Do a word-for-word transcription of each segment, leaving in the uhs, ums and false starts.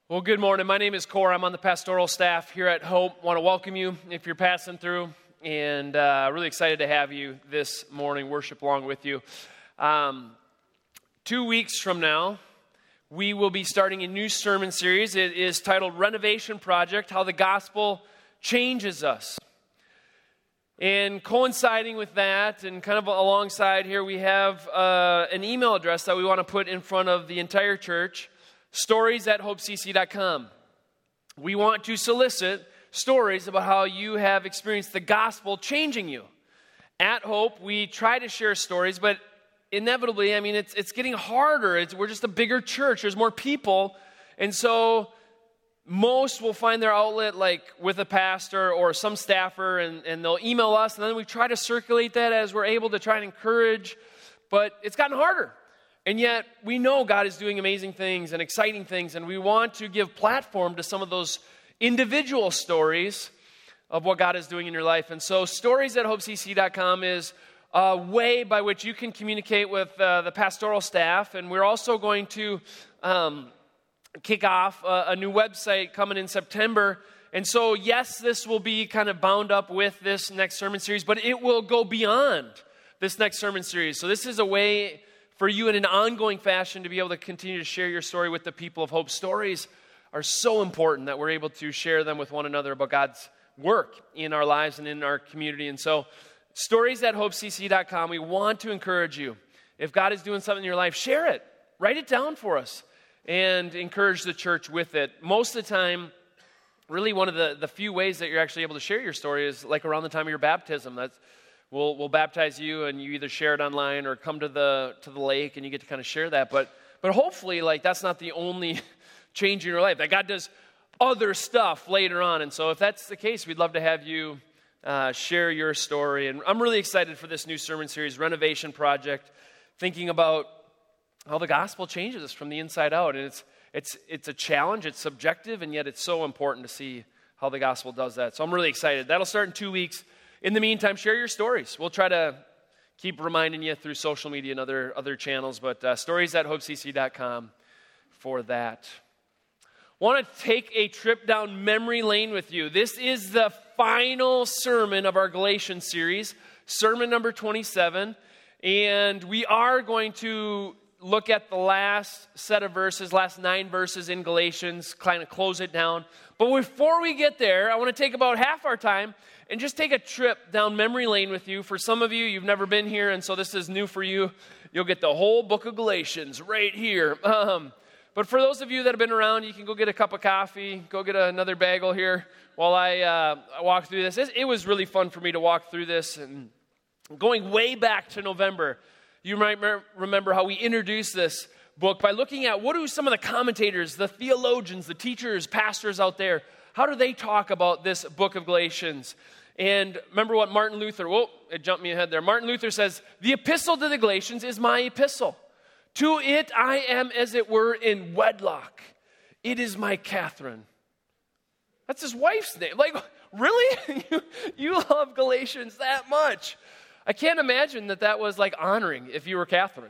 Well, good morning. My name is Cor. I'm on the pastoral staff here at Hope. Want to welcome you if you're passing through, and uh, really excited to have you this morning, worship along with you. Um, two weeks from now, we will be starting a new sermon series. It is titled Renovation Project, How the Gospel Changes Us. And coinciding with that, and kind of alongside here, we have uh, an email address that we want to put in front of the entire church, stories at hope c c dot com. We want to solicit stories about how you have experienced the gospel changing you. At Hope, we try to share stories, but inevitably, I mean, it's it's getting harder. It's, we're just a bigger church. There's more people, and so most will find their outlet like with a pastor or some staffer, and, and they'll email us, and then we try to circulate that as we're able to try and encourage, but it's gotten harder. And yet, we know God is doing amazing things and exciting things, and we want to give platform to some of those individual stories of what God is doing in your life. And so, stories at hope c c dot com is a way by which you can communicate with uh, the pastoral staff, and we're also going to um, kick off a, a new website coming in September. And so, yes, this will be kind of bound up with this next sermon series, but it will go beyond this next sermon series. So this is a way for you in an ongoing fashion to be able to continue to share your story with the people of Hope. Stories are so important that we're able to share them with one another about God's work in our lives and in our community. And so, stories at hope c c dot com, we want to encourage you. If God is doing something in your life, share it. Write it down for us and encourage the church with it. Most of the time, really one of the, the few ways that you're actually able to share your story is like around the time of your baptism. That's We'll, we'll baptize you, and you either share it online or come to the to the lake, and you get to kind of share that. But but hopefully, like that's not the only change in your life. That God does other stuff later on. And so if that's the case, we'd love to have you uh, share your story. And I'm really excited for this new sermon series, Renovation Project, thinking about how the gospel changes us from the inside out. And it's it's it's a challenge. It's subjective, and yet it's so important to see how the gospel does that. So I'm really excited. That'll start in two weeks. In the meantime, share your stories. We'll try to keep reminding you through social media and other, other channels, but uh, stories at hope c c dot com for that. Want to take a trip down memory lane with you. This is the final sermon of our Galatians series, sermon number twenty-seven, and we are going to look at the last set of verses, last nine verses in Galatians, kind of close it down. But before we get there, I want to take about half our time and just take a trip down memory lane with you. For some of you, you've never been here, and so this is new for you. You'll get the whole book of Galatians right here. Um, but for those of you that have been around, you can go get a cup of coffee, go get another bagel here while I uh, walk through this. It was really fun for me to walk through this. And going way back to November, you might remember how we introduced this book by looking at what do some of the commentators, the theologians, the teachers, pastors out there, how do they talk about this book of Galatians? And remember what Martin Luther, whoa, it jumped me ahead there. Martin Luther says, the epistle to the Galatians is my epistle. To it I am, as it were, in wedlock. It is my Catherine. That's his wife's name. Like, really? you, you love Galatians that much? I can't imagine that that was like honoring if you were Catherine.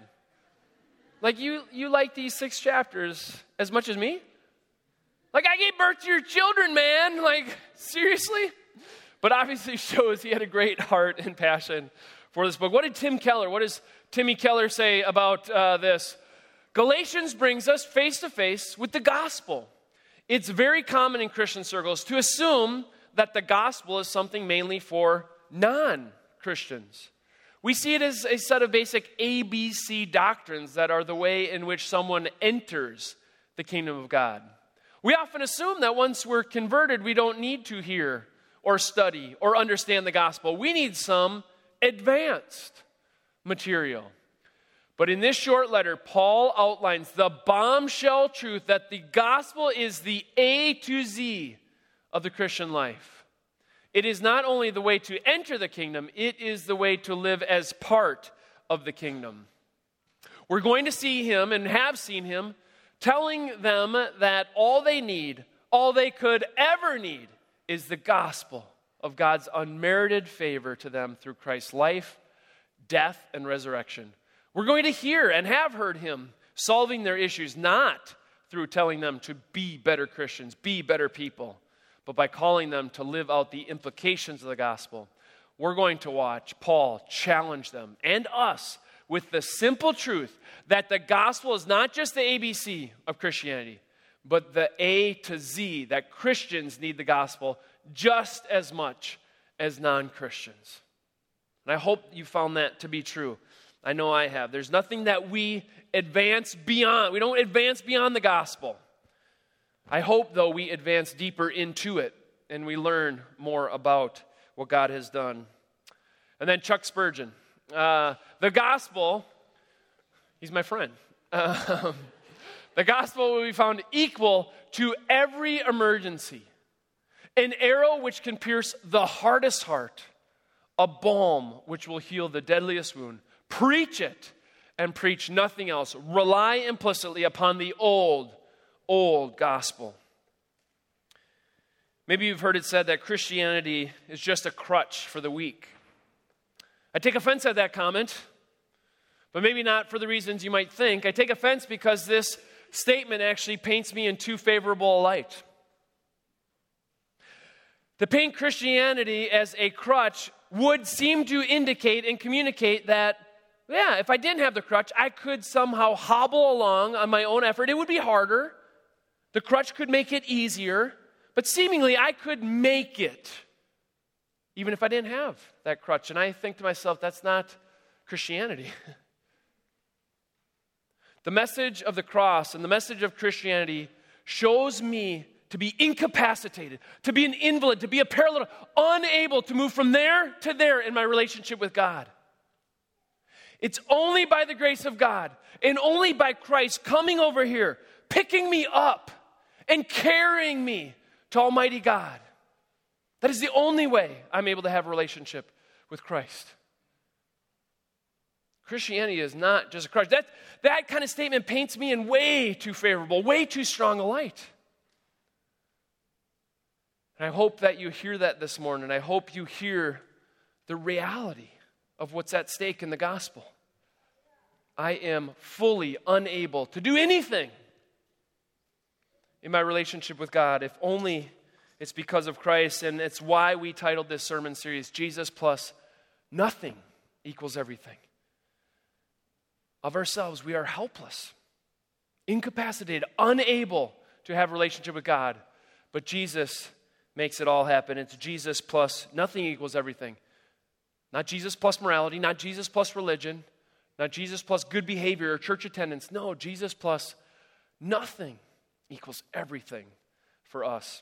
Like, you, you like these six chapters as much as me? Like, I gave birth to your children, man. Like, seriously? But obviously shows he had a great heart and passion for this book. What did Tim Keller, what does Timmy Keller say about uh, this? Galatians brings us face to face with the gospel. It's very common in Christian circles to assume that the gospel is something mainly for non-Christians. We see it as a set of basic A B C doctrines that are the way in which someone enters the kingdom of God. We often assume that once we're converted, we don't need to hear or study or understand the gospel. We need some advanced material. But in this short letter, Paul outlines the bombshell truth that the gospel is the A to Z of the Christian life. It is not only the way to enter the kingdom, it is the way to live as part of the kingdom. We're going to see him and have seen him telling them that all they need, all they could ever need, is the gospel of God's unmerited favor to them through Christ's life, death, and resurrection. We're going to hear and have heard him solving their issues, not through telling them to be better Christians, be better people, but by calling them to live out the implications of the gospel. We're going to watch Paul challenge them and us with the simple truth that the gospel is not just the A B C of Christianity, but the A to Z, that Christians need the gospel just as much as non-Christians. And I hope you found that to be true. I know I have. There's nothing that we advance beyond. We don't advance beyond the gospel. I hope, though, we advance deeper into it and we learn more about what God has done. And then Chuck Spurgeon. Uh, the gospel, he's my friend. Um, the gospel will be found equal to every emergency. An arrow which can pierce the hardest heart. A balm which will heal the deadliest wound. Preach it and preach nothing else. Rely implicitly upon the old, old gospel. Maybe you've heard it said that Christianity is just a crutch for the weak. I take offense at that comment, but maybe not for the reasons you might think. I take offense because this statement actually paints me in too favorable a light. To paint Christianity as a crutch would seem to indicate and communicate that, yeah, if I didn't have the crutch, I could somehow hobble along on my own effort. It would be harder. The crutch could make it easier, but seemingly I could make it, even if I didn't have that crutch. And I think to myself, that's not Christianity. The message of the cross and the message of Christianity shows me to be incapacitated, to be an invalid, to be a paralytic, unable to move from there to there in my relationship with God. It's only by the grace of God and only by Christ coming over here, picking me up and carrying me to Almighty God. That is the only way I'm able to have a relationship with Christ. Christianity is not just a crutch. That, that kind of statement paints me in way too favorable, way too strong a light. And I hope that you hear that this morning. I hope you hear the reality of what's at stake in the gospel. I am fully unable to do anything in my relationship with God if only it's because of Christ. And it's why we titled this sermon series, Jesus plus nothing equals everything. Of ourselves, we are helpless, incapacitated, unable to have a relationship with God. But Jesus makes it all happen. It's Jesus plus nothing equals everything. Not Jesus plus morality, not Jesus plus religion, not Jesus plus good behavior or church attendance. No, Jesus plus nothing equals everything for us.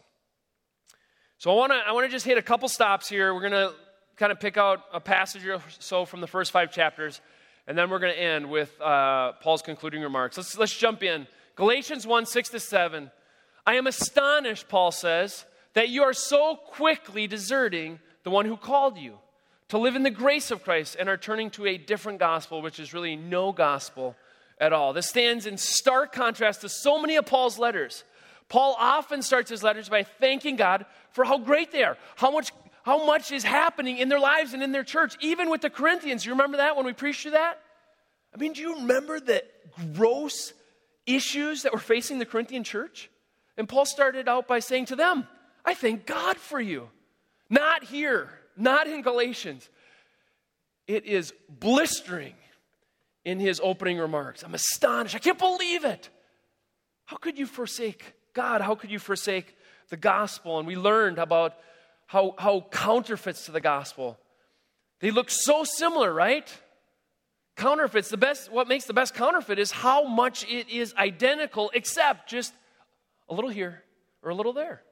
So I want to I want to just hit a couple stops here. We're going to kind of pick out a passage or so from the first five chapters, and then we're going to end with uh, Paul's concluding remarks. Let's let's jump in. Galatians one, six to seven. I am astonished, Paul says, that you are so quickly deserting the one who called you to live in the grace of Christ and are turning to a different gospel, which is really no gospel at all. This stands in stark contrast to so many of Paul's letters. Paul often starts his letters by thanking God for how great they are, how much, how much is happening in their lives and in their church, even with the Corinthians. You remember that when we preached through that? I mean, do you remember the gross issues that were facing the Corinthian church? And Paul started out by saying to them, I thank God for you. Not here, not in Galatians. It is blistering in his opening remarks. I'm astonished. I can't believe it. How could you forsake God? How could you forsake the gospel? And we learned about how, how counterfeits to the gospel. They look so similar, right? Counterfeits, the best, what makes the best counterfeit is how much it is identical, except just a little here or a little there.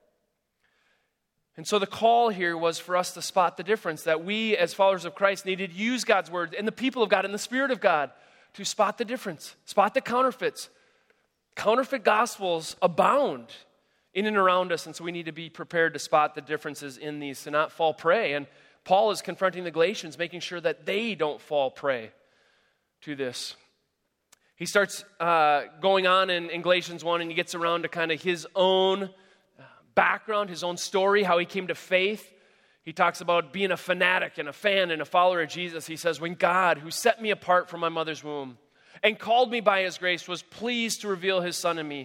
And so the call here was for us to spot the difference, that we as followers of Christ needed to use God's word and the people of God and the Spirit of God to spot the difference, spot the counterfeits. Counterfeit gospels abound in and around us, and so we need to be prepared to spot the differences in these, to not fall prey. And Paul is confronting the Galatians, making sure that they don't fall prey to this. He starts uh, going on in, in Galatians one, and he gets around to kind of his own background, his own story, how he came to faith. He talks about being a fanatic and a fan and a follower of Jesus. He says, when God, who set me apart from my mother's womb and called me by his grace, was pleased to reveal his son in me,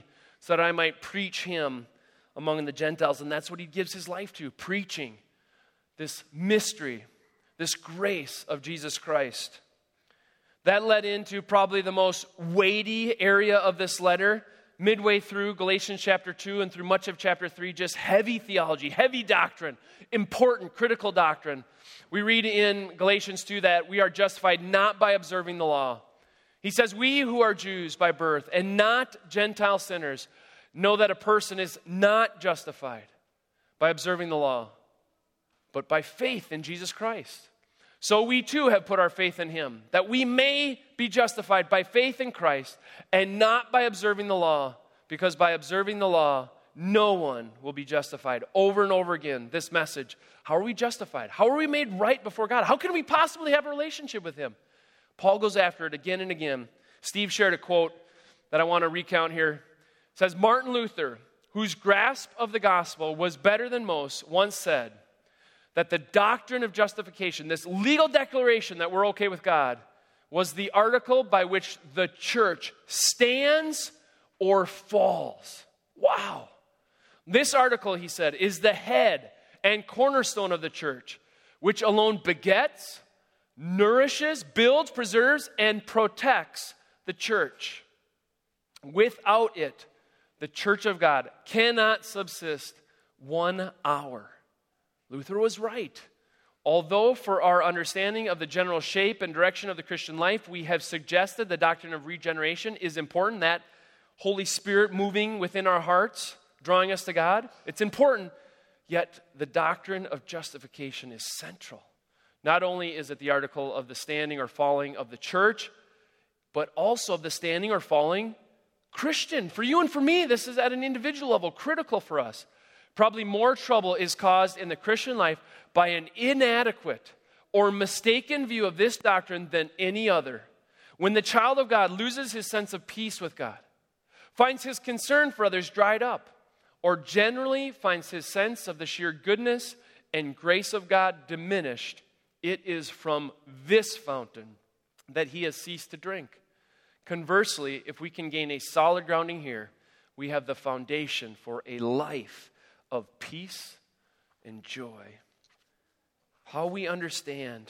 so that I might preach him among the Gentiles. And that's what he gives his life to, preaching this mystery, this grace of Jesus Christ. That led into probably the most weighty area of this letter. Midway through Galatians chapter two and through much of chapter three, just heavy theology, heavy doctrine, important, critical doctrine. We read in Galatians two that we are justified not by observing the law. He says, we who are Jews by birth and not Gentile sinners know that a person is not justified by observing the law, but by faith in Jesus Christ. So we too have put our faith in him, that we may be justified by faith in Christ and not by observing the law, because by observing the law, no one will be justified. Over and over again, this message. How are we justified? How are we made right before God? How can we possibly have a relationship with him? Paul goes after it again and again. Steve shared a quote that I want to recount here. It says, Martin Luther, whose grasp of the gospel was better than most, once said that the doctrine of justification, this legal declaration that we're okay with God, was the article by which the church stands or falls. Wow. This article, he said, is the head and cornerstone of the church, which alone begets, nourishes, builds, preserves, and protects the church. Without it, the church of God cannot subsist one hour. Luther was right. Although for our understanding of the general shape and direction of the Christian life, we have suggested the doctrine of regeneration is important, that Holy Spirit moving within our hearts, drawing us to God. It's important, yet the doctrine of justification is central. Not only is it the article of the standing or falling of the church, but also of the standing or falling Christian. For you and for me, this is at an individual level critical for us. Probably more trouble is caused in the Christian life by an inadequate or mistaken view of this doctrine than any other. When the child of God loses his sense of peace with God, finds his concern for others dried up, or generally finds his sense of the sheer goodness and grace of God diminished, it is from this fountain that he has ceased to drink. Conversely, if we can gain a solid grounding here, we have the foundation for a life of peace and joy. How we understand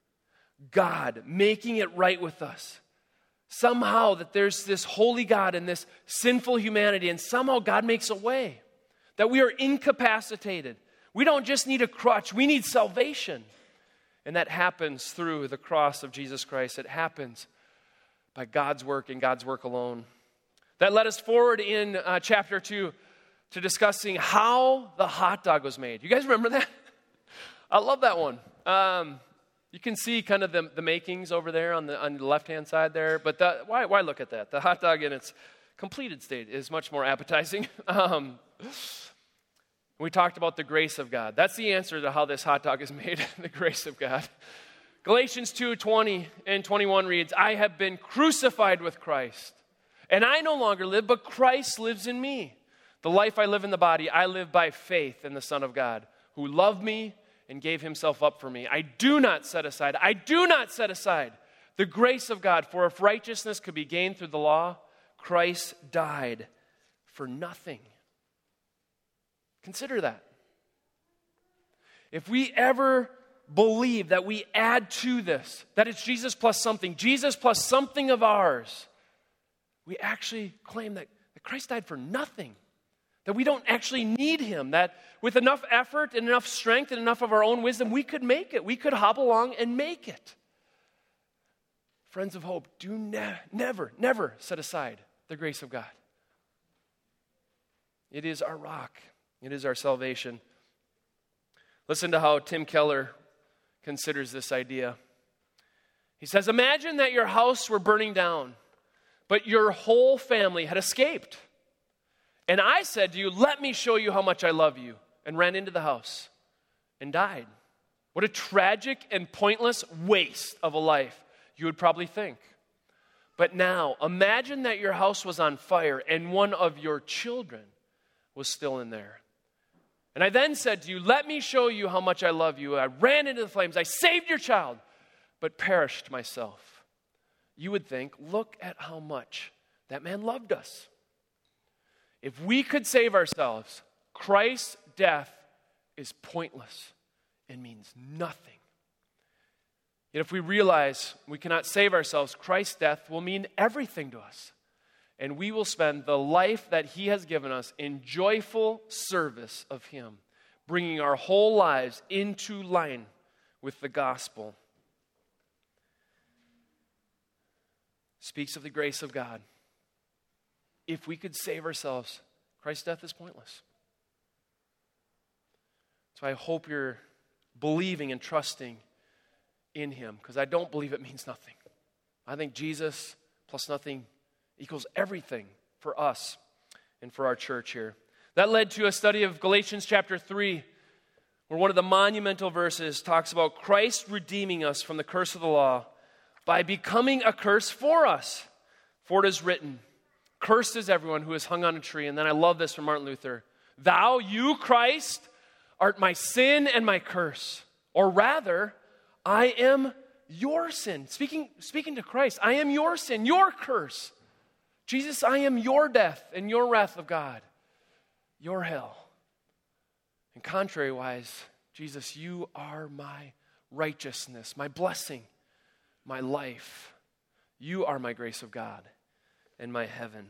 God making it right with us. Somehow that there's this holy God and this sinful humanity, and somehow God makes a way. That we are incapacitated. We don't just need a crutch, we need salvation. And that happens through the cross of Jesus Christ. It happens by God's work and God's work alone. That led us forward in uh, chapter two to discussing how the hot dog was made. You guys remember that? I love that one. Um, you can see kind of the, the makings over there on the on the left-hand side there. But the, why, why look at that? The hot dog in its completed state is much more appetizing. um, we talked about the grace of God. That's the answer to how this hot dog is made, the grace of God. Galatians two twenty and twenty-one reads, I have been crucified with Christ, and I no longer live, but Christ lives in me. The life I live in the body, I live by faith in the Son of God, who loved me and gave himself up for me. I do not set aside, I do not set aside the grace of God, for if righteousness could be gained through the law, Christ died for nothing. Consider that. If we ever believe that we add to this, that it's Jesus plus something, Jesus plus something of ours, we actually claim that, that Christ died for nothing. That we don't actually need him, that with enough effort and enough strength and enough of our own wisdom, we could make it. We could hobble along and make it. Friends of Hope, do ne- never, never set aside the grace of God. It is our rock. It is our salvation. Listen to how Tim Keller considers this idea. He says, imagine that your house were burning down, but your whole family had escaped. And I said to you, let me show you how much I love you, and ran into the house and died. What a tragic and pointless waste of a life, you would probably think. But now, imagine that your house was on fire and one of your children was still in there. And I then said to you, let me show you how much I love you. I ran into the flames. I saved your child, but perished myself. You would think, look at how much that man loved us. If we could save ourselves, Christ's death is pointless and means nothing. Yet if we realize we cannot save ourselves, Christ's death will mean everything to us. And we will spend the life that he has given us in joyful service of him, bringing our whole lives into line with the gospel. Speaks of the grace of God. If we could save ourselves, Christ's death is pointless. So I hope you're believing and trusting in him, because I don't believe it means nothing. I think Jesus plus nothing equals everything for us and for our church here. That led to a study of Galatians chapter three, where one of the monumental verses talks about Christ redeeming us from the curse of the law by becoming a curse for us. For it is written, cursed is everyone who is hung on a tree. And then I love this from Martin Luther. Thou, you, Christ, art my sin and my curse. Or rather, I am your sin. Speaking, speaking to Christ, I am your sin, your curse. Jesus, I am your death and your wrath of God, your hell. And contrary-wise, Jesus, you are my righteousness, my blessing, my life. You are my grace of God and my heaven.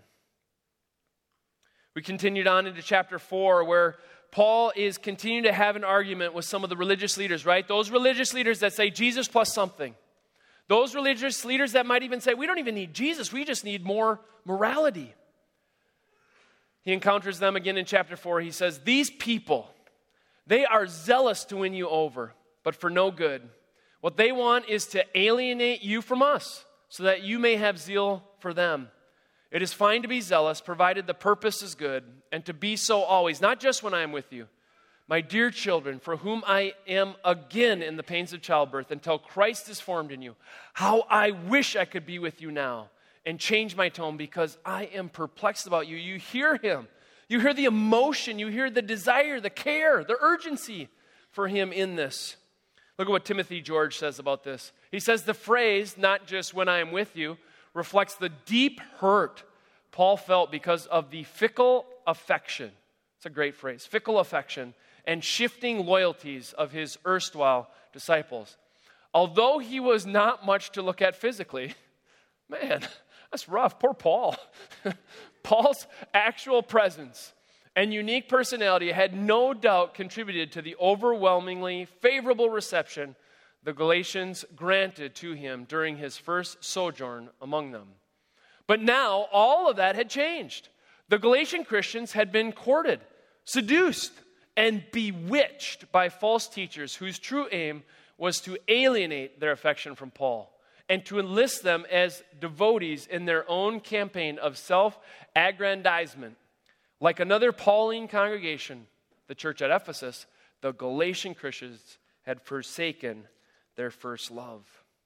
We continued on into chapter four, where Paul is continuing to have an argument with some of the religious leaders, right? Those religious leaders that say Jesus plus something. Those religious leaders that might even say, we don't even need Jesus, we just need more morality. He encounters them again in chapter four. He says, these people, they are zealous to win you over, but for no good. What they want is to alienate you from us, so that you may have zeal for them. It is fine to be zealous, provided the purpose is good, and to be so always, not just when I am with you. My dear children, for whom I am again in the pains of childbirth, until Christ is formed in you. How I wish I could be with you now and change my tone, because I am perplexed about you. You hear him. You hear the emotion. You hear the desire, the care, the urgency for him in this. Look at what Timothy George says about this. He says the phrase, not just when I am with you, reflects the deep hurt Paul felt because of the fickle affection. It's a great phrase. Fickle affection and shifting loyalties of his erstwhile disciples. Although he was not much to look at physically, man, that's rough. Poor Paul. Paul's actual presence and unique personality had no doubt contributed to the overwhelmingly favorable reception the Galatians granted to him during his first sojourn among them. But now, all of that had changed. The Galatian Christians had been courted, seduced, and bewitched by false teachers whose true aim was to alienate their affection from Paul and to enlist them as devotees in their own campaign of self-aggrandizement. Like another Pauline congregation, the church at Ephesus, the Galatian Christians had forsaken their first love.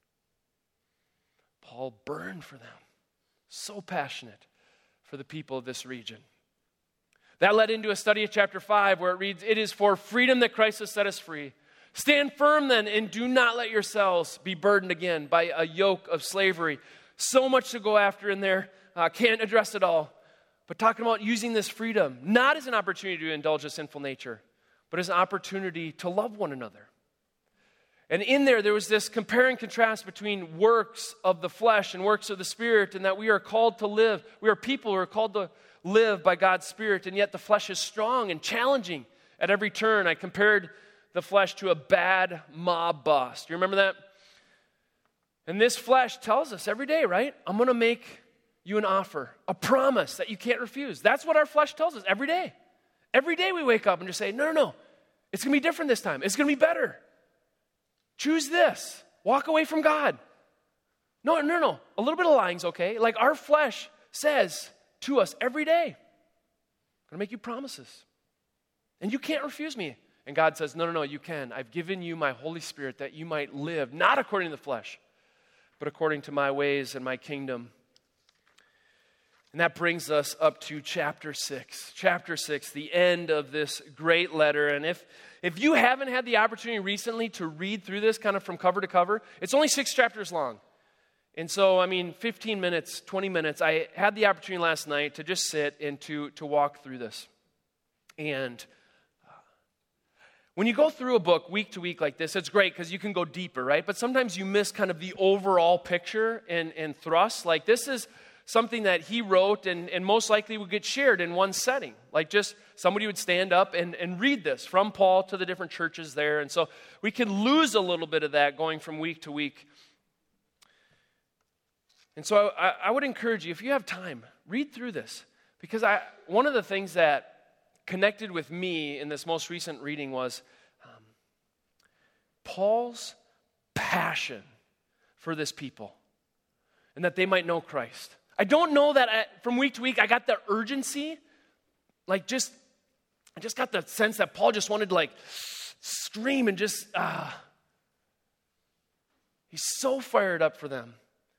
Paul burned for them, so passionate for the people of this region. That led into a study of chapter five, where it reads, it is for freedom that Christ has set us free. Stand firm then, and do not let yourselves be burdened again by a yoke of slavery. So much to go after in there, uh, can't address it all. But talking about using this freedom, not as an opportunity to indulge a sinful nature, but as an opportunity to love one another. And in there, there was this compare and contrast between works of the flesh and works of the Spirit, and that we are called to live. We are people who are called to live by God's Spirit, and yet the flesh is strong and challenging at every turn. I compared the flesh to a bad mob boss. Do you remember that? And this flesh tells us every day, right? I'm going to make you an offer, a promise that you can't refuse. That's what our flesh tells us every day. Every day we wake up and just say, no, no, no. It's going to be different this time. It's going to be better. Choose this. Walk away from God. No, no, no. A little bit of lying's okay. Like our flesh says to us every day, I'm going to make you promises. And you can't refuse me. And God says, no, no, no, you can. I've given you my Holy Spirit that you might live, not according to the flesh, but according to my ways and my kingdom. And that brings us up to chapter six. Chapter six, the end of this great letter. And if, if you haven't had the opportunity recently to read through this kind of from cover to cover, it's only six chapters long. And so, I mean, fifteen minutes, twenty minutes, I had the opportunity last night to just sit and to, to walk through this. And when you go through a book week to week like this, it's great because you can go deeper, right? But sometimes you miss kind of the overall picture and, and thrust. Like this is something that he wrote and, and most likely would get shared in one setting. Like just somebody would stand up and, and read this from Paul to the different churches there. And so we can lose a little bit of that going from week to week. And so I, I would encourage you, if you have time, read through this. Because I one of the things that connected with me in this most recent reading was um, Paul's passion for this people and that they might know Christ. I don't know that I, from week to week I got the urgency, like just, I just got the sense that Paul just wanted to like scream and just, ah. Uh, he's so fired up for them.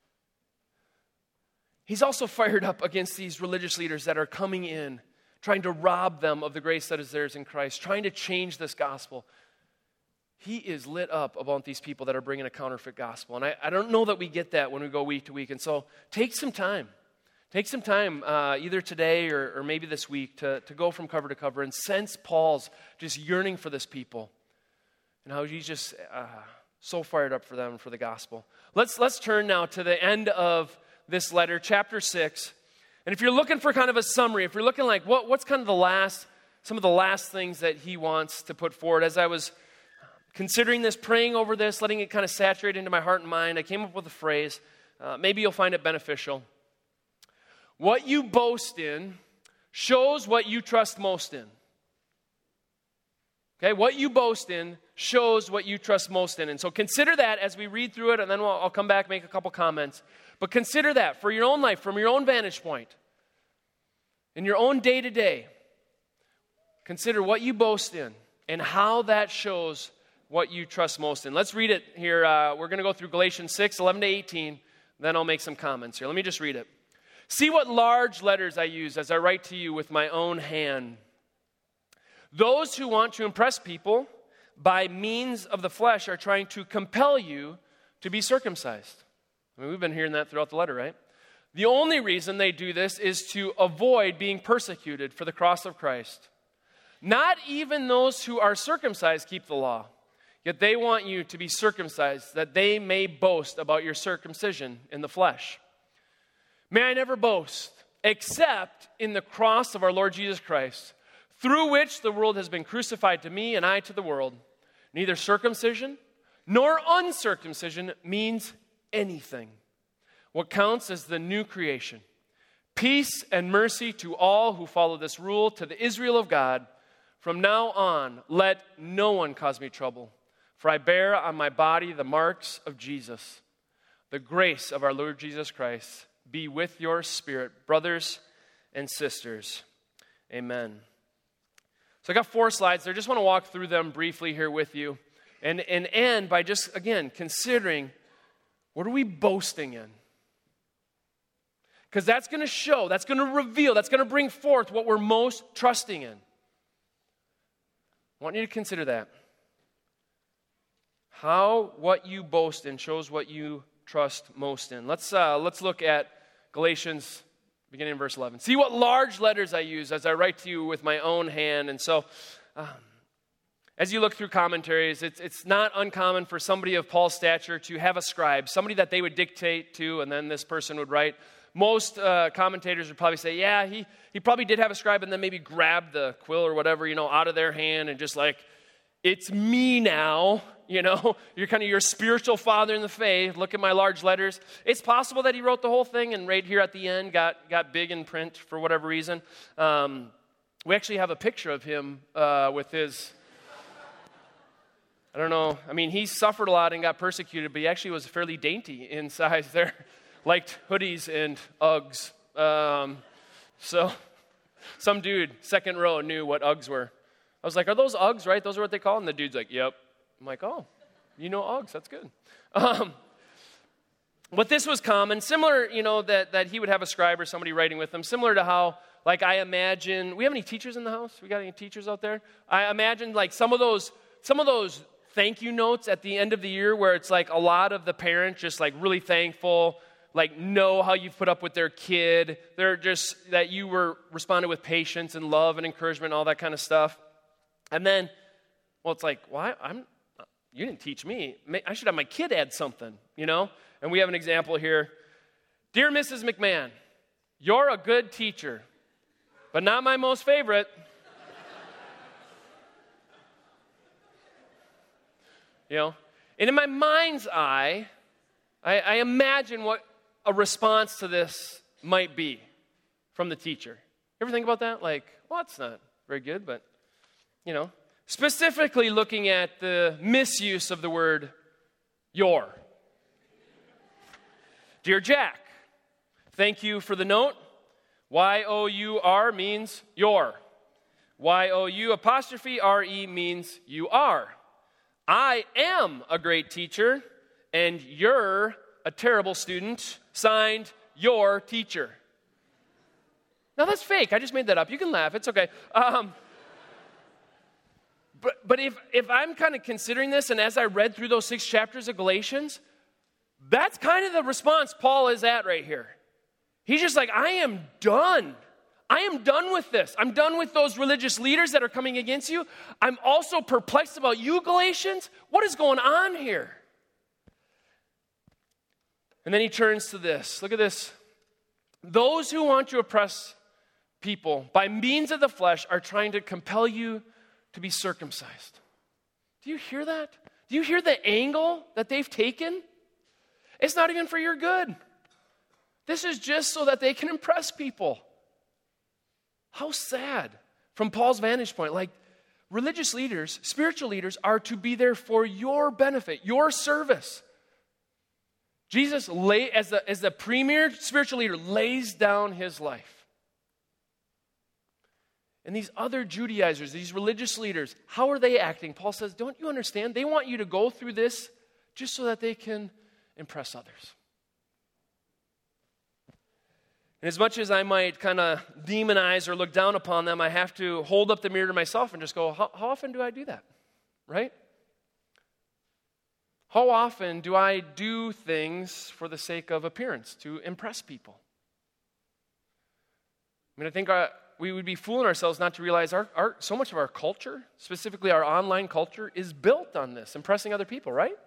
He's also fired up against these religious leaders that are coming in, trying to rob them of the grace that is theirs in Christ, trying to change this gospel. He is lit up about these people that are bringing a counterfeit gospel. And I, I don't know that we get that when we go week to week. And so take some time. Take some time, uh, either today or, or maybe this week, to, to go from cover to cover and sense Paul's just yearning for this people and how he's just uh, so fired up for them and for the gospel. Let's, let's turn now to the end of this letter, chapter six. And if you're looking for kind of a summary, if you're looking like what, what's kind of the last, some of the last things that he wants to put forward, as I was considering this, praying over this, letting it kind of saturate into my heart and mind, I came up with a phrase. Uh, maybe you'll find it beneficial. What you boast in shows what you trust most in. Okay, what you boast in shows what you trust most in. And so consider that as we read through it, and then we'll, I'll come back, make a couple comments. But consider that for your own life, from your own vantage point, in your own day-to-day. Consider what you boast in and how that shows what you trust most in. Let's read it here. Uh, we're going to go through Galatians six, eleven to eighteen. Then I'll make some comments here. Let me just read it. See what large letters I use as I write to you with my own hand. Those who want to impress people by means of the flesh are trying to compel you to be circumcised. I mean, we've been hearing that throughout the letter, right? The only reason they do this is to avoid being persecuted for the cross of Christ. Not even those who are circumcised keep the law, yet they want you to be circumcised, that they may boast about your circumcision in the flesh. May I never boast, except in the cross of our Lord Jesus Christ, through which the world has been crucified to me and I to the world. Neither circumcision nor uncircumcision means anything. What counts is the new creation. Peace and mercy to all who follow this rule, to the Israel of God. From now on, let no one cause me trouble, for I bear on my body the marks of Jesus. The grace of our Lord Jesus Christ be with your spirit, brothers and sisters. Amen. So I got four slides there. I just want to walk through them briefly here with you and, and end by just, again, considering what are we boasting in? Because that's going to show, that's going to reveal, that's going to bring forth what we're most trusting in. I want you to consider that. How what you boast in shows what you trust most in. Let's uh, let's look at Galatians, beginning in verse eleven. See what large letters I use as I write to you with my own hand. And so, um, as you look through commentaries, it's it's not uncommon for somebody of Paul's stature to have a scribe, somebody that they would dictate to, and then this person would write. Most uh, commentators would probably say, yeah, he, he probably did have a scribe and then maybe grabbed the quill or whatever, you know, out of their hand and just like, it's me now, you know. You're kind of your spiritual father in the faith. Look at my large letters. It's possible that he wrote the whole thing and right here at the end got, got big in print for whatever reason. Um, we actually have a picture of him uh, with his... I don't know. I mean, he suffered a lot and got persecuted, but he actually was fairly dainty in size there. Liked hoodies and Uggs. Um, so some dude, second row, knew what Uggs were. I was like, are those Uggs, right? Those are what they call them? And the dude's like, yep. I'm like, oh, you know Uggs. That's good. Um, but this was common. Similar, you know, that, that he would have a scribe or somebody writing with him. Similar to how, like, I imagine, we have any teachers in the house? We got any teachers out there? I imagine, like, some of those, some of those thank you notes at the end of the year where it's like a lot of the parents just like really thankful, like know how you've put up with their kid. They're just, that you were responded with patience and love and encouragement and all that kind of stuff. And then, well, it's like, well, I, I'm, you didn't teach me. I should have my kid add something, you know? And we have an example here. Dear Missus McMahon, you're a good teacher, but not my most favorite. You know? And in my mind's eye, I, I imagine what a response to this might be from the teacher. You ever think about that? Like, well, it's not very good, but, you know. Specifically looking at the misuse of the word your. Dear Jack, thank you for the note. Y O U R means your. Y O U apostrophe R E means you are. I am a great teacher, and you're a terrible student. Signed, your teacher. Now that's fake. I just made that up. You can laugh. It's okay. Um, but but if, if I'm kind of considering this, and as I read through those six chapters of Galatians, that's kind of the response Paul is at right here. He's just like, I am done. I am done with this. I'm done with those religious leaders that are coming against you. I'm also perplexed about you, Galatians. What is going on here? And then he turns to this. Look at this. Those who want to oppress people by means of the flesh are trying to compel you to be circumcised. Do you hear that? Do you hear the angle that they've taken? It's not even for your good. This is just so that they can impress people. How sad from Paul's vantage point. Like, religious leaders, spiritual leaders, are to be there for your benefit, your service. Jesus, lay, as, the, as the premier spiritual leader, lays down his life. And these other Judaizers, these religious leaders, how are they acting? Paul says, don't you understand? They want you to go through this just so that they can impress others. And as much as I might kind of demonize or look down upon them, I have to hold up the mirror to myself and just go, how, how often do I do that? Right? How often do I do things for the sake of appearance, to impress people? I mean, I think our, we would be fooling ourselves not to realize our, our, so much of our culture, specifically our online culture, is built on this, impressing other people, right?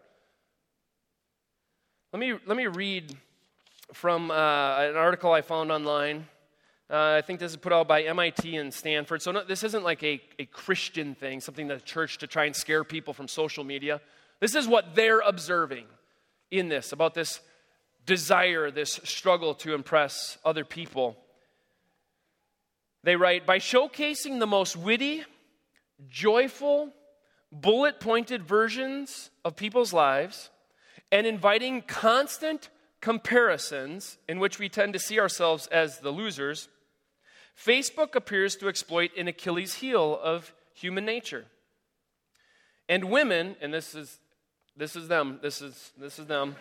Let me, let me read from uh, an article I found online. Uh, I think this is put out by M I T and Stanford. So no, this isn't like a, a Christian thing, something that the church to try and scare people from social media. This is what they're observing in this, about this desire, this struggle to impress other people. They write, by showcasing the most witty, joyful, bullet-pointed versions of people's lives and inviting constant comparisons in which we tend to see ourselves as the losers, Facebook appears to exploit an Achilles heel of human nature. And women, and this is this is them, this is this is them.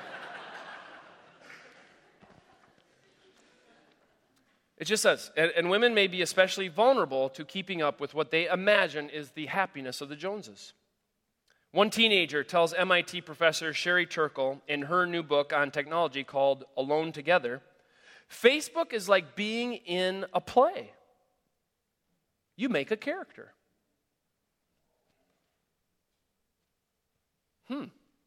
It just says, and, and women may be especially vulnerable to keeping up with what they imagine is the happiness of the Joneses. One teenager tells M I T professor Sherry Turkle in her new book on technology called Alone Together, Facebook is like being in a play. You make a character. Hmm.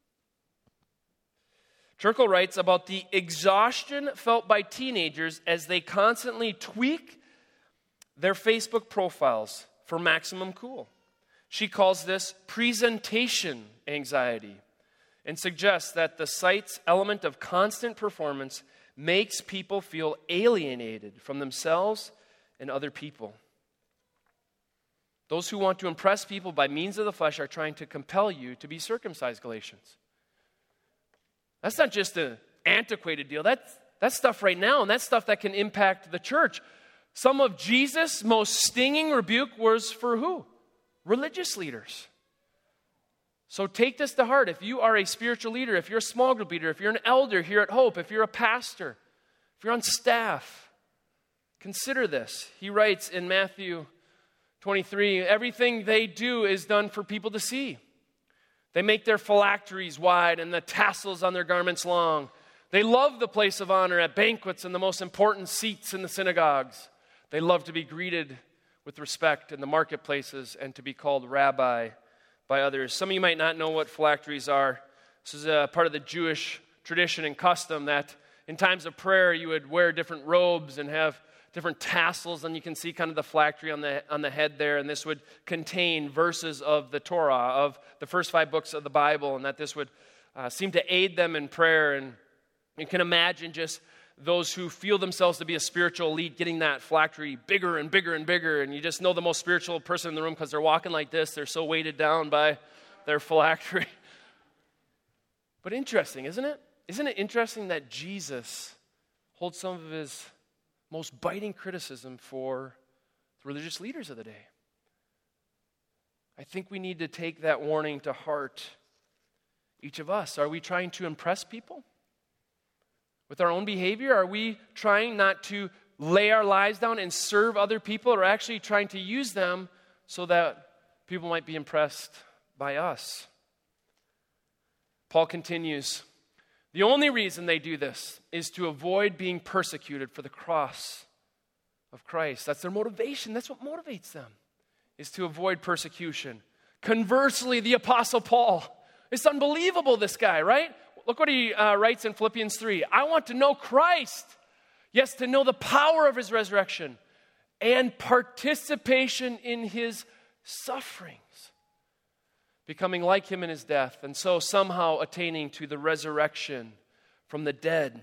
Turkle writes about the exhaustion felt by teenagers as they constantly tweak their Facebook profiles for maximum cool. She calls this presentation anxiety and suggests that the site's element of constant performance makes people feel alienated from themselves and other people. Those who want to impress people by means of the flesh are trying to compel you to be circumcised, Galatians. That's not just an antiquated deal. That's, that's stuff right now, and that's stuff that can impact the church. Some of Jesus' most stinging rebuke was for who? Religious leaders. So take this to heart. If you are a spiritual leader, if you're a small group leader, if you're an elder here at Hope, if you're a pastor, if you're on staff, consider this. He writes in Matthew twenty-three, everything they do is done for people to see. They make their phylacteries wide and the tassels on their garments long. They love the place of honor at banquets and the most important seats in the synagogues. They love to be greeted with respect in the marketplaces and to be called rabbi by others. Some of you might not know what phylacteries are. This is a part of the Jewish tradition and custom that in times of prayer you would wear different robes and have different tassels, and you can see kind of the phylactery on the on the head there, and this would contain verses of the Torah, of the first five books of the Bible, and that this would uh, seem to aid them in prayer. And you can imagine just those who feel themselves to be a spiritual elite getting that phylactery bigger and bigger and bigger, and you just know the most spiritual person in the room because they're walking like this. They're so weighted down by their phylactery. But interesting, isn't it? Isn't it interesting that Jesus holds some of his most biting criticism for the religious leaders of the day? I think we need to take that warning to heart. Each of us, are we trying to impress people with our own behavior? Are we trying not to lay our lives down and serve other people, or actually trying to use them so that people might be impressed by us? Paul continues, the only reason they do this is to avoid being persecuted for the cross of Christ. That's their motivation. That's what motivates them, is to avoid persecution. Conversely, the Apostle Paul, it's unbelievable, this guy, right? Look what he uh, writes in Philippians three. I want to know Christ. Yes, to know the power of his resurrection and participation in his sufferings, becoming like him in his death, and so somehow attaining to the resurrection from the dead.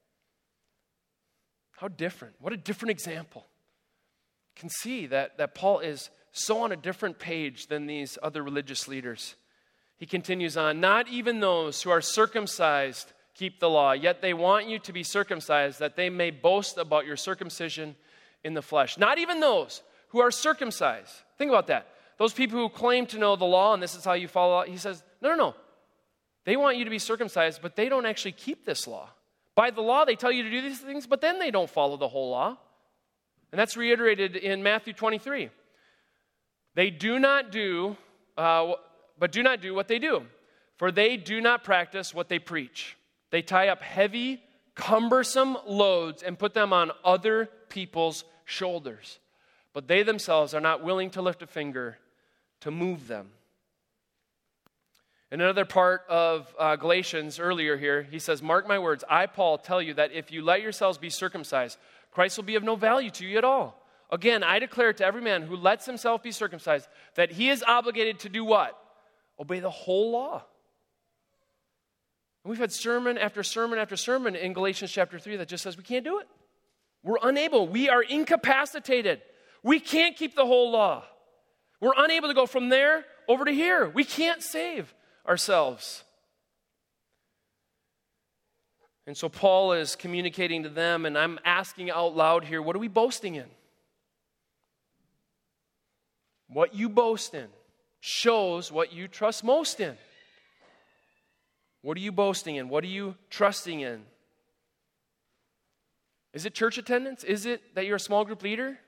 How different. What a different example. You can see that, that Paul is so on a different page than these other religious leaders. He continues on, not even those who are circumcised keep the law, yet they want you to be circumcised, that they may boast about your circumcision in the flesh. Not even those who are circumcised. Think about that. Those people who claim to know the law, and this is how you follow, he says, no, no, no. They want you to be circumcised, but they don't actually keep this law. By the law, they tell you to do these things, but then they don't follow the whole law. And that's reiterated in Matthew twenty-three. They do not do, uh, but do not do what they do, for they do not practice what they preach. They tie up heavy, cumbersome loads and put them on other people's shoulders, but they themselves are not willing to lift a finger to move them. In another part of uh, Galatians earlier here, he says, mark my words, I, Paul, tell you that if you let yourselves be circumcised, Christ will be of no value to you at all. Again, I declare to every man who lets himself be circumcised that he is obligated to do what? Obey the whole law. And we've had sermon after sermon after sermon in Galatians chapter three that just says we can't do it. We're unable. We are incapacitated. We can't keep the whole law. We're unable to go from there over to here. We can't save ourselves. And so Paul is communicating to them, and I'm asking out loud here, what are we boasting in? What you boast in shows what you trust most in. What are you boasting in? What are you trusting in? Is it church attendance? Is it that you're a small group leader?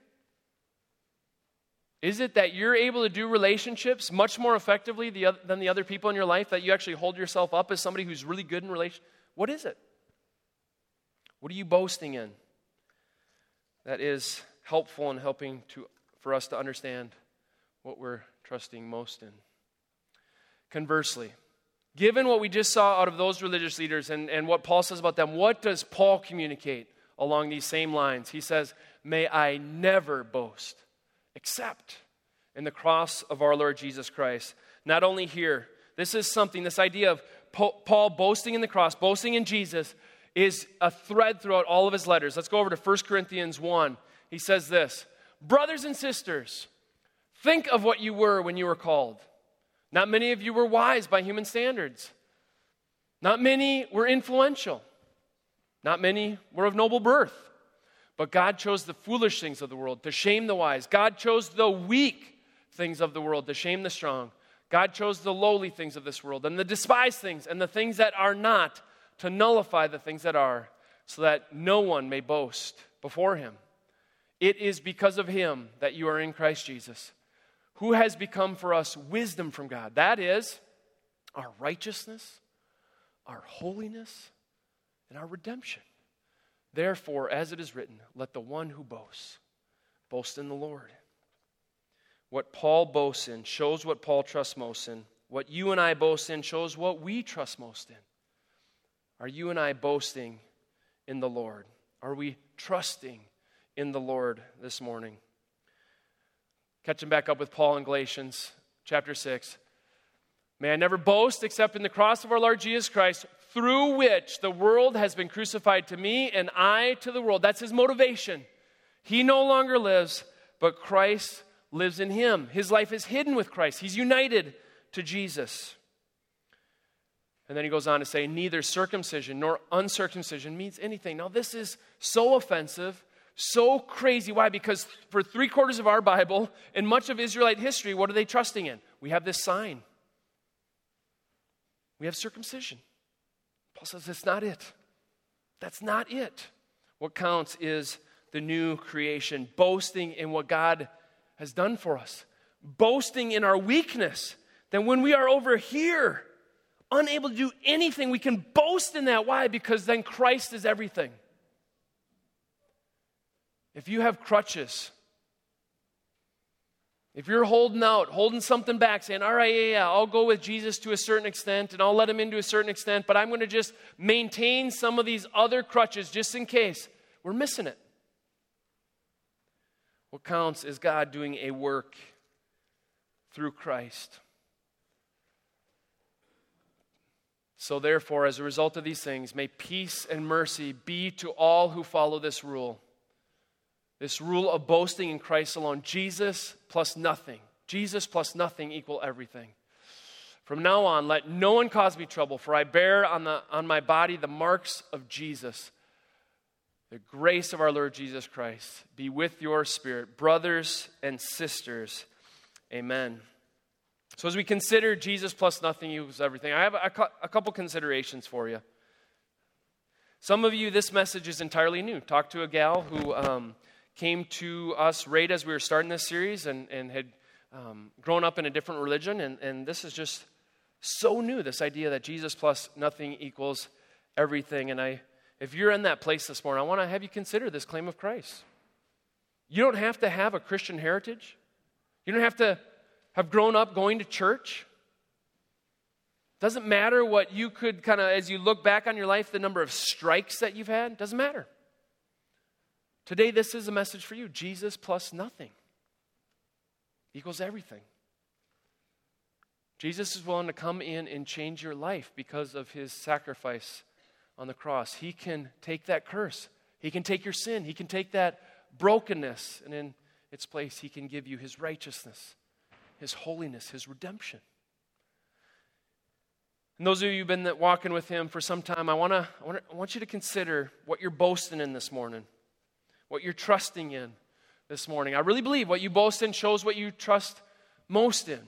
Is it that you're able to do relationships much more effectively than the other people in your life, that you actually hold yourself up as somebody who's really good in relationships? What is it? What are you boasting in that is helpful in helping to for us to understand what we're trusting most in? Conversely, given what we just saw out of those religious leaders and, and what Paul says about them, what does Paul communicate along these same lines? He says, may I never boast except in the cross of our Lord Jesus Christ. Not only here, this is something, this idea of Paul boasting in the cross, boasting in Jesus, is a thread throughout all of his letters. Let's go over to First Corinthians one. He says this, brothers and sisters, think of what you were when you were called. Not many of you were wise by human standards. Not many were influential. Not many were of noble birth. But God chose the foolish things of the world to shame the wise. God chose the weak things of the world to shame the strong. God chose the lowly things of this world and the despised things and the things that are not to nullify the things that are, so that no one may boast before him. It is because of him that you are in Christ Jesus, who has become for us wisdom from God. That is, our righteousness, our holiness, and our redemption. Therefore, as it is written, let the one who boasts boast in the Lord. What Paul boasts in shows what Paul trusts most in. What you and I boast in shows what we trust most in. Are you and I boasting in the Lord? Are we trusting in the Lord this morning? Catching back up with Paul in Galatians chapter six. May I never boast except in the cross of our Lord Jesus Christ, through which the world has been crucified to me and I to the world. That's his motivation. He no longer lives, but Christ lives in him. His life is hidden with Christ. He's united to Jesus. And then he goes on to say, neither circumcision nor uncircumcision means anything. Now this is so offensive, so crazy. Why? Because for three quarters of our Bible and much of Israelite history, what are they trusting in? We have this sign. We have circumcision. Paul says that's not it. That's not it. What counts is the new creation, boasting in what God has done for us, boasting in our weakness. Then when we are over here, unable to do anything, we can boast in that. Why? Because then Christ is everything. If you have crutches, if you're holding out, holding something back, saying, all right, yeah, yeah, I'll go with Jesus to a certain extent, and I'll let him in to a certain extent, but I'm going to just maintain some of these other crutches just in case, we're missing it. What counts is God doing a work through Christ. So therefore, as a result of these things, may peace and mercy be to all who follow this rule. This rule of boasting in Christ alone. Jesus plus nothing. Jesus plus nothing equal everything. From now on, let no one cause me trouble, for I bear on, the, on my body the marks of Jesus. The grace of our Lord Jesus Christ be with your spirit, brothers and sisters. Amen. So as we consider Jesus plus nothing equals everything, I have a, a couple considerations for you. Some of you, this message is entirely new. Talked to a gal who um, came to us right as we were starting this series and, and had um, grown up in a different religion, and, and this is just so new, this idea that Jesus plus nothing equals everything. And I, if you're in that place this morning, I want to have you consider this claim of Christ. You don't have to have a Christian heritage. You don't have to have grown up going to church. Doesn't matter what you could kind of, as you look back on your life, the number of strikes that you've had, doesn't matter. Today, this is a message for you. Jesus plus nothing equals everything. Jesus is willing to come in and change your life because of his sacrifice on the cross. He can take that curse. He can take your sin. He can take that brokenness, and in its place, he can give you his righteousness, his holiness, his redemption. And those of you who've been walking with him for some time, I want to, I want to, I want you to consider what you're boasting in this morning, what you're trusting in this morning. I really believe what you boast in shows what you trust most in.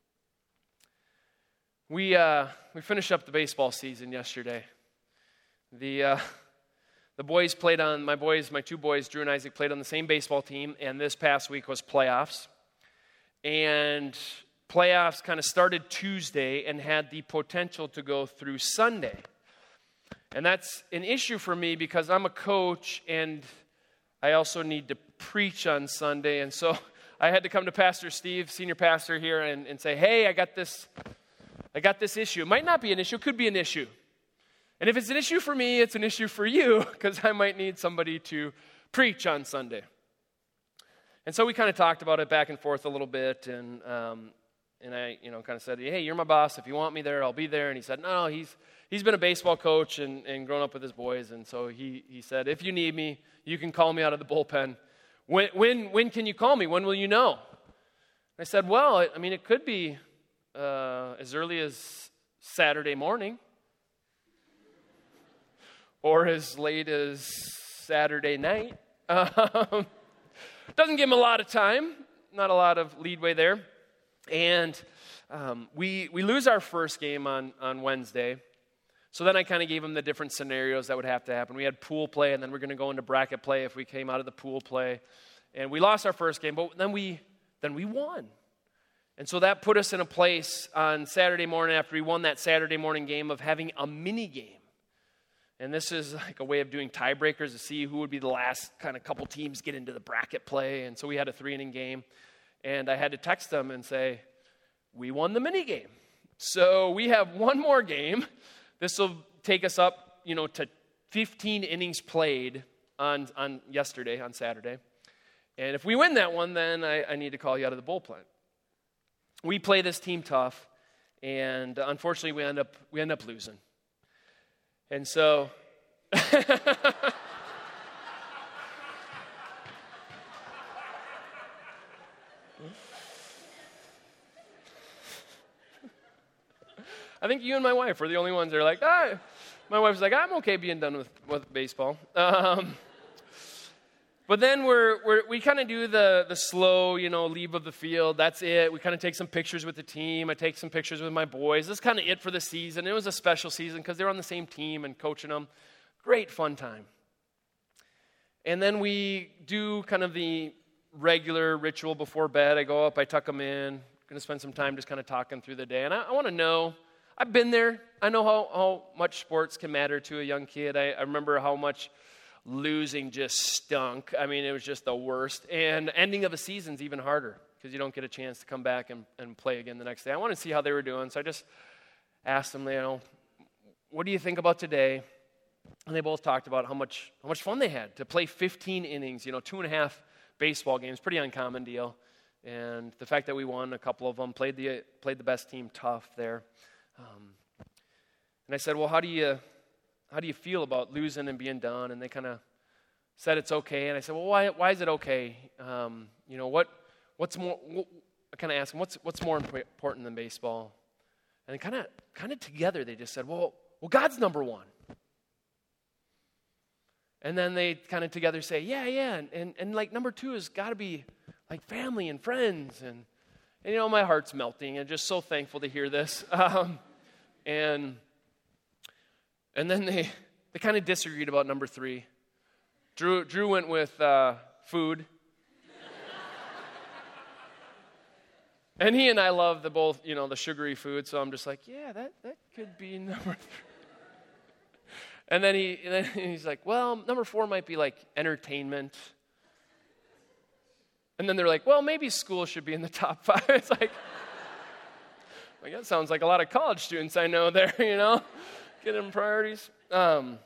We uh, we finished up the baseball season yesterday. The uh, the boys played on my boys, my two boys, Drew and Isaac, played on the same baseball team, and this past week was playoffs. And playoffs kind of started Tuesday and had the potential to go through Sunday. And that's an issue for me because I'm a coach and I also need to preach on Sunday. And so I had to come to Pastor Steve, senior pastor here, and, and say, hey, I got this, I got this issue. It might not be an issue, it could be an issue. And if it's an issue for me, it's an issue for you because I might need somebody to preach on Sunday. And so we kind of talked about it back and forth a little bit, and um, and I, you know, kind of said, hey, you're my boss. If you want me there, I'll be there. And he said, no, he's he's been a baseball coach and, and grown up with his boys, and so he he said, if you need me, you can call me out of the bullpen. When when when can you call me? When will you know? I said, well, I mean, it could be uh, as early as Saturday morning, or as late as Saturday night. Um, Doesn't give him a lot of time, not a lot of leadway there. And um, we we lose our first game on, on Wednesday. So then I kind of gave him the different scenarios that would have to happen. We had pool play, and then we're going to go into bracket play if we came out of the pool play. And we lost our first game, but then we then we won. And so that put us in a place on Saturday morning after we won that Saturday morning game of having a mini game. And this is like a way of doing tiebreakers to see who would be the last kind of couple teams get into the bracket play. And so we had a three-inning game. And I had to text them and say, we won the mini game. So we have one more game. This will take us up, you know, to fifteen innings played on, on yesterday, on Saturday. And if we win that one, then I, I need to call you out of the bullpen. We play this team tough, and unfortunately, we end up we end up losing. And so, I think you and my wife are the only ones that are like, ah. My wife's like, I'm okay being done with, with baseball. Um, But then we're, we're we kind of do the the slow, you know, leave of the field. That's it. We kind of take some pictures with the team. I take some pictures with my boys. That's kind of it for the season. It was a special season because they were on the same team and coaching them. Great fun time. And then we do kind of the regular ritual before bed. I go up, I tuck them in. Going to spend some time just kind of talking through the day. And I, I want to know, I've been there. I know how, how much sports can matter to a young kid. I, I remember how much losing just stunk. I mean, it was just the worst. And ending of a season's even harder because you don't get a chance to come back and, and play again the next day. I want to see how they were doing. So I just asked them, you know, what do you think about today? And they both talked about how much how much fun they had to play fifteen innings, you know, two and a half baseball games, pretty uncommon deal. And the fact that we won a couple of them, played the played the best team tough there. Um, and I said, well, how do you how do you feel about losing and being done? And they kind of said it's okay. And I said, well, why why is it okay? Um, you know, what what's more? What, I kind of asked them, what's what's more important than baseball? And kind of kind of together they just said, well, well, God's number one. And then they kind of together say, yeah, yeah, and and, and like number two has got to be like family and friends. And, and you know, my heart's melting. I'm just so thankful to hear this. Um, and and then they they kind of disagreed about number three. Drew Drew went with uh, food. And he and I love the both, you know, the sugary food. So I'm just like, yeah, that, that could be number three. And then he and then he's like, well, number four might be like entertainment. And then they're like, well, maybe school should be in the top five. It's like, like that sounds like a lot of college students I know there, you know, getting priorities. Um,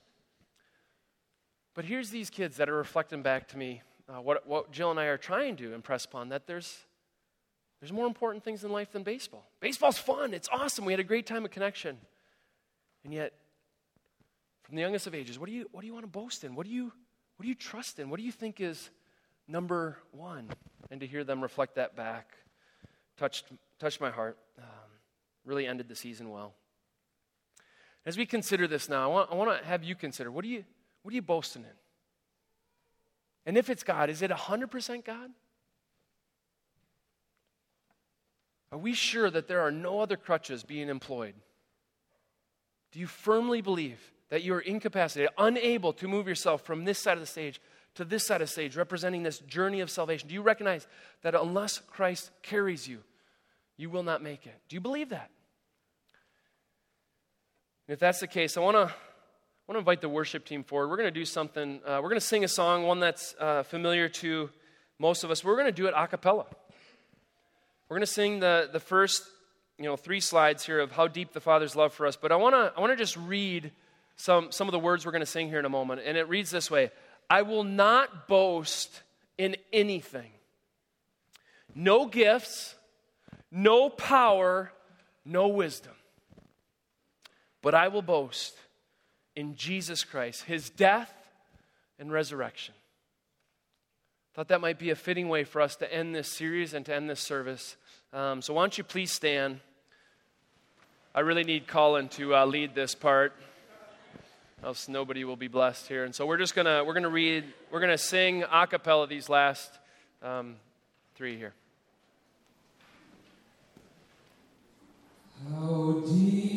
but here's these kids that are reflecting back to me uh, what what Jill and I are trying to impress upon, that there's there's more important things in life than baseball. Baseball's fun. It's awesome. We had a great time of connection. And yet, from the youngest of ages, what do you what do you want to boast in? What do you what do you trust in? What do you think is number one? And to hear them reflect that back touched touched my heart. Um, really ended the season well. As we consider this now, I want I want to have you consider, what do you what are you boasting in? And if it's God, is it one hundred percent God? Are we sure that there are no other crutches being employed? Do you firmly believe that you are incapacitated, unable to move yourself from this side of the stage to this side of the stage, representing this journey of salvation? Do you recognize that unless Christ carries you, you will not make it? Do you believe that? If that's the case, I want to I want to invite the worship team forward. We're going to do something. Uh, we're going to sing a song, one that's uh, familiar to most of us. We're going to do it a cappella. We're going to sing the, the first, you know, three slides here of how deep the Father's love for us. But I want to I want to just read some, some of the words we're going to sing here in a moment. And it reads this way: I will not boast in anything. No gifts, no power, no wisdom. But I will boast in Jesus Christ, his death and resurrection. Thought that might be a fitting way for us to end this series and to end this service. Um, so why don't you please stand? I really need Colin to uh, lead this part, else nobody will be blessed here. And so we're just gonna we're gonna read we're gonna sing a cappella these last um, three here. How deep